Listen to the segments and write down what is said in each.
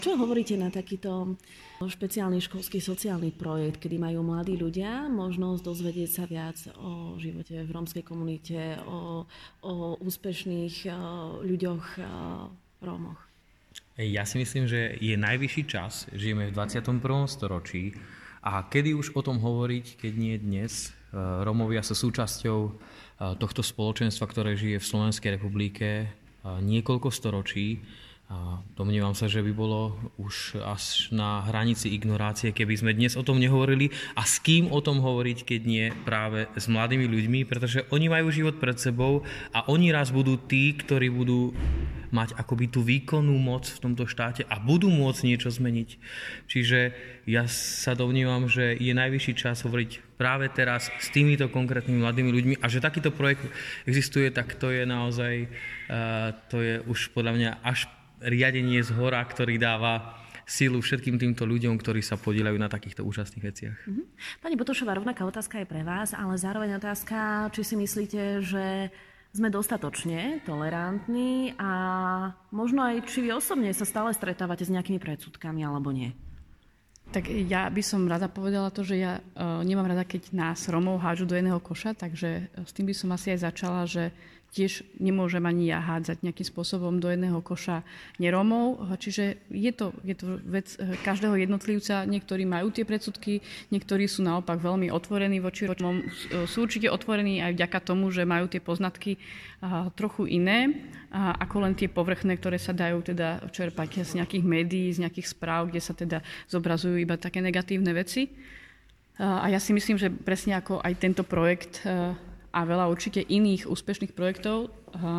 Čo hovoríte na takýto špeciálny školský sociálny projekt, kedy majú mladí ľudia možnosť dozvedieť sa viac o živote v rómskej komunite, o úspešných ľuďoch Rómoch? Ja si myslím, že je najvyšší čas, žijeme v 21. storočí a kedy už o tom hovoriť, keď nie dnes. Rómovia sú súčasťou tohto spoločenstva, ktoré žije v Slovenskej republike niekoľko storočí. Domnievam sa, že by bolo už až na hranici ignorácie, keby sme dnes o tom nehovorili. A s kým o tom hovoriť, keď nie práve s mladými ľuďmi, pretože oni majú život pred sebou a oni raz budú tí, ktorí budú mať akoby tú výkonnú moc v tomto štáte a budú môcť niečo zmeniť. Čiže ja sa domnievam, že je najvyšší čas hovoriť práve teraz s týmito konkrétnymi mladými ľuďmi a že takýto projekt existuje, tak to je naozaj, to je už podľa mňa až riadenie z hora, ktorý dáva sílu všetkým týmto ľuďom, ktorí sa podieľajú na takýchto úžasných veciach. Pani Botošová, rovnaká otázka je pre vás, ale zároveň otázka, či si myslíte, že sme dostatočne tolerantní a možno aj, či vy osobne sa stále stretávate s nejakými predsudkami, alebo nie? Tak ja by som rada povedala to, že ja nemám rada, keď nás Rómov hádžu do jedného koša, takže s tým by som asi aj začala, že tiež nemôžem ani ja hádzať nejakým spôsobom do jedného koša nerómov. Čiže je to vec každého jednotlivca. Niektorí majú tie predsudky, niektorí sú naopak veľmi otvorení voči Rómom. Sú určite otvorení aj vďaka tomu, že majú tie poznatky trochu iné, ako len tie povrchné, ktoré sa dajú teda čerpať z nejakých médií, z nejakých správ, kde sa teda zobrazujú iba také negatívne veci. A ja si myslím, že presne ako aj tento projekt a veľa určite iných úspešných projektov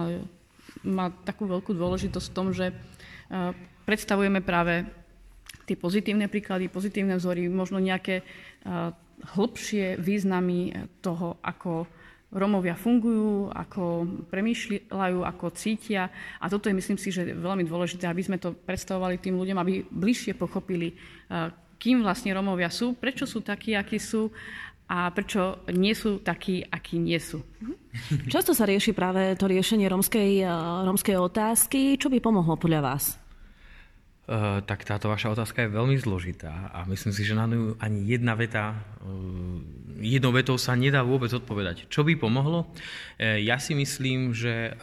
má takú veľkú dôležitosť v tom, že predstavujeme práve tie pozitívne príklady, pozitívne vzory, možno nejaké hlbšie významy toho, ako Rómovia fungujú, ako premýšľajú, ako cítia. A toto je, myslím si, že veľmi dôležité, aby sme to predstavovali tým ľuďom, aby bližšie pochopili, kým vlastne Rómovia sú, prečo sú takí, akí sú, a prečo nie sú takí, akí nie sú. Často sa rieši práve to riešenie rómskej otázky. Čo by pomohlo podľa vás? Tak táto vaša otázka je veľmi zložitá a myslím si, že na ňu ani jedna veta, jednou vetou sa nedá vôbec odpovedať. Čo by pomohlo? Ja si myslím, že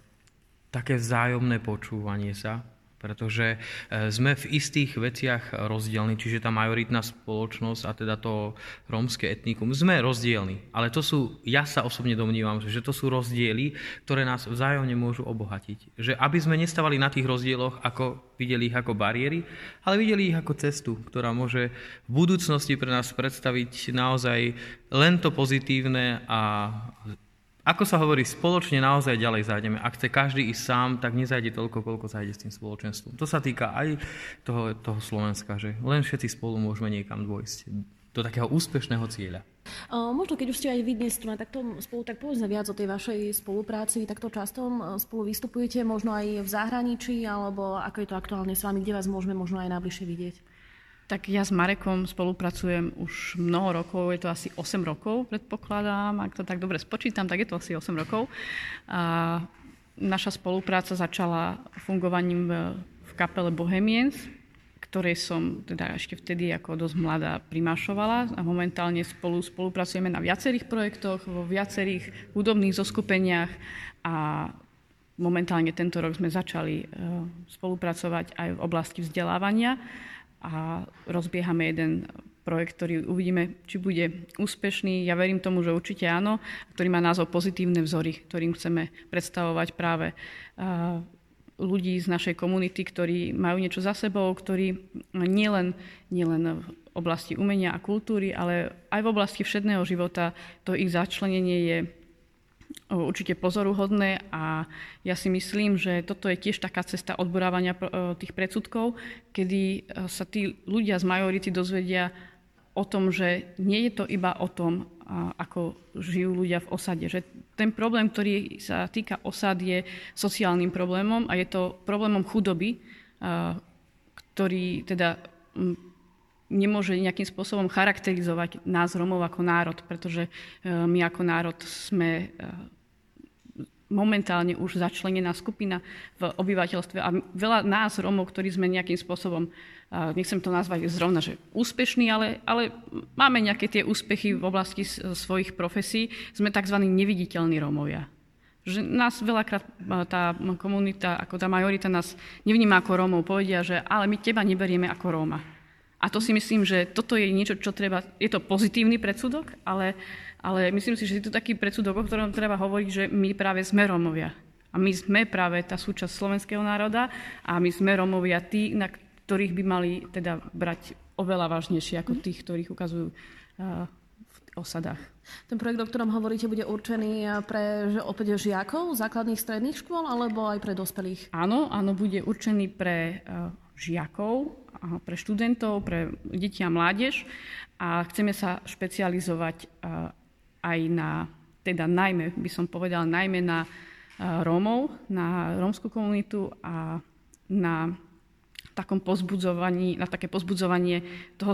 také vzájomné počúvanie sa, pretože sme v istých veciach rozdielni, čiže tá majoritná spoločnosť a teda to rómske etnikum, sme rozdielni. Ale to sú, ja sa osobne domnívam, že to sú rozdiely, ktoré nás vzájomne môžu obohatiť. Že aby sme nestávali na tých rozdieloch, ako videli ich ako bariéry, ale videli ich ako cestu, ktorá môže v budúcnosti pre nás predstaviť naozaj len to pozitívne a ako sa hovorí, spoločne naozaj ďalej zájdeme. Ak chce každý ísť sám, tak nezajde toľko, koľko zajde s tým spoločenstvom. To sa týka aj toho Slovenska, že len všetci spolu môžeme niekam dôjsť do takého úspešného cieľa. Možno keď už ste aj vy dnes tu takto spolu, tak povedzme viac o tej vašej spolupráci. Takto často spolu vystupujete, možno aj v zahraničí, alebo ako je to aktuálne s vami, kde vás môžeme možno aj najbližšie vidieť? Tak ja s Marekom spolupracujem už mnoho rokov, je to asi 8 rokov, predpokladám, ak to tak dobre spočítam, tak je to asi 8 rokov. A naša spolupráca začala fungovaním v kapele Bohemians, ktorej som teda ešte vtedy ako dosť mladá primášovala a momentálne spolupracujeme na viacerých projektoch, vo viacerých hudobných zoskupeniach a momentálne tento rok sme začali spolupracovať aj v oblasti vzdelávania a rozbiehame jeden projekt, ktorý uvidíme, či bude úspešný. Ja verím tomu, že určite áno, ktorý má názov Pozitívne vzory, ktorým chceme predstavovať práve ľudí z našej komunity, ktorí majú niečo za sebou, ktorí nielen v oblasti umenia a kultúry, ale aj v oblasti všedného života to ich začlenenie je určite pozoruhodné a ja si myslím, že toto je tiež taká cesta odborávania tých predsudkov, kedy sa tí ľudia z majority dozvedia o tom, že nie je to iba o tom, ako žijú ľudia v osade. Že ten problém, ktorý sa týka osad, je sociálnym problémom a je to problémom chudoby, ktorý teda nemôže nejakým spôsobom charakterizovať nás Rómov ako národ, pretože my ako národ sme momentálne už začlenená skupina v obyvateľstve a veľa nás, Rómov, ktorí sme nejakým spôsobom, nechcem to nazvať zrovna, že úspešní, ale máme nejaké tie úspechy v oblasti svojich profesí, sme tzv. Neviditeľní Rómovia. Že nás veľakrát tá komunita, ako tá majorita nás nevníma ako Rómov, povedia, že ale my teba neberieme ako Róma. A to si myslím, že toto je niečo, čo treba, je to pozitívny predsudok, ale myslím si, že je to taký predsudok, o ktorom treba hovoriť, že my práve sme Rómovia. A my sme práve tá súčasť slovenského národa a my sme Rómovia tí, na ktorých by mali teda brať oveľa vážnejšie ako tých, ktorých ukazujú v osadách. Ten projekt, o ktorom hovoríte, bude určený pre opäť žiakov základných stredných škôl alebo aj pre dospelých? Áno, bude určený pre žiakov, pre študentov, pre deti a mládež a chceme sa špecializovať aj na, teda najmä, by som povedala, najmä na Rómov, na rómsku komunitu a na takom pozbudzovaní, na také pozbudzovanie toho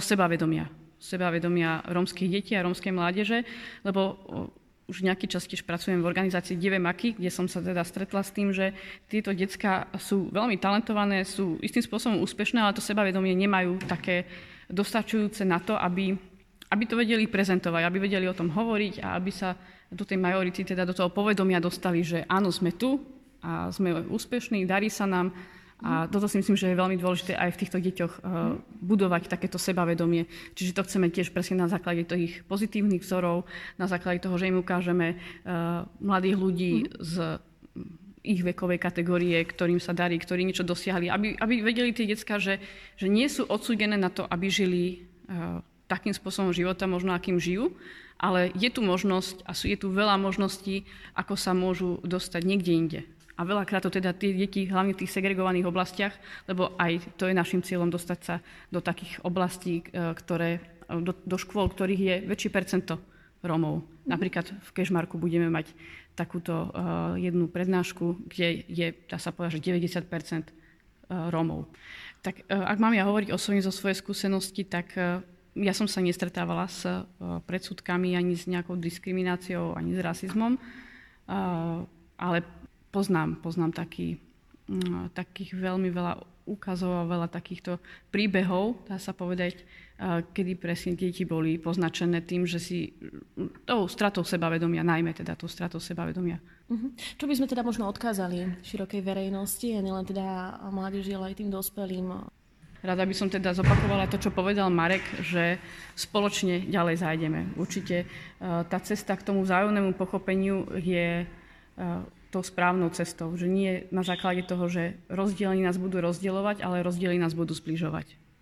sebavedomia rómskych detí a rómskej mládeže, lebo už nejaký čas tiež pracujem v organizácii Dieve Maky, kde som sa teda stretla s tým, že tieto decká sú veľmi talentované, sú istým spôsobom úspešné, ale to sebavedomie nemajú také dostačujúce na to, aby to vedeli prezentovať, aby vedeli o tom hovoriť a aby sa do tej majority, teda do toho povedomia dostali, že áno, sme tu a sme úspešní, darí sa nám. A toto si myslím, že je veľmi dôležité aj v týchto deťoch budovať takéto sebavedomie. Čiže to chceme tiež presne na základe tých pozitívnych vzorov, na základe toho, že im ukážeme mladých ľudí z ich vekovej kategórie, ktorým sa darí, ktorí niečo dosiahli, aby vedeli tie decká, že nie sú odsúdené na to, aby žili takým spôsobom života, možno akým žijú, ale je tu možnosť a je tu veľa možností, ako sa môžu dostať niekde inde. A veľakrát to teda tie deti, hlavne v tých segregovaných oblastiach, lebo aj to je našim cieľom dostať sa do takých oblastí, do škôl, ktorých je väčšie percento Rómov. Napríklad v Kežmarku budeme mať takúto jednu prednášku, kde je, dá sa povedať, že 90% Rómov. Tak ak mám ja hovoriť zo svojej skúsenosti, tak ja som sa nestretávala s predsudkami, ani s nejakou diskrimináciou, ani s rasizmom, ale poznám takých veľmi veľa ukazov a veľa takýchto príbehov, dá sa povedať, kedy presne deti boli poznačené tým, že si tou stratou sebavedomia, najmä teda tou stratou sebavedomia. Čo by sme teda možno odkázali širokej verejnosti, a nielen teda mládeži, ale aj tým dospelým? Rada by som teda zopakovala to, čo povedal Marek, že spoločne ďalej zájdeme. Určite tá cesta k tomu vzájomnému pochopeniu je tou správnou cestou, že nie na základe toho, že rozdiely nás budú rozdielovať, ale rozdiely nás budú zbližovať.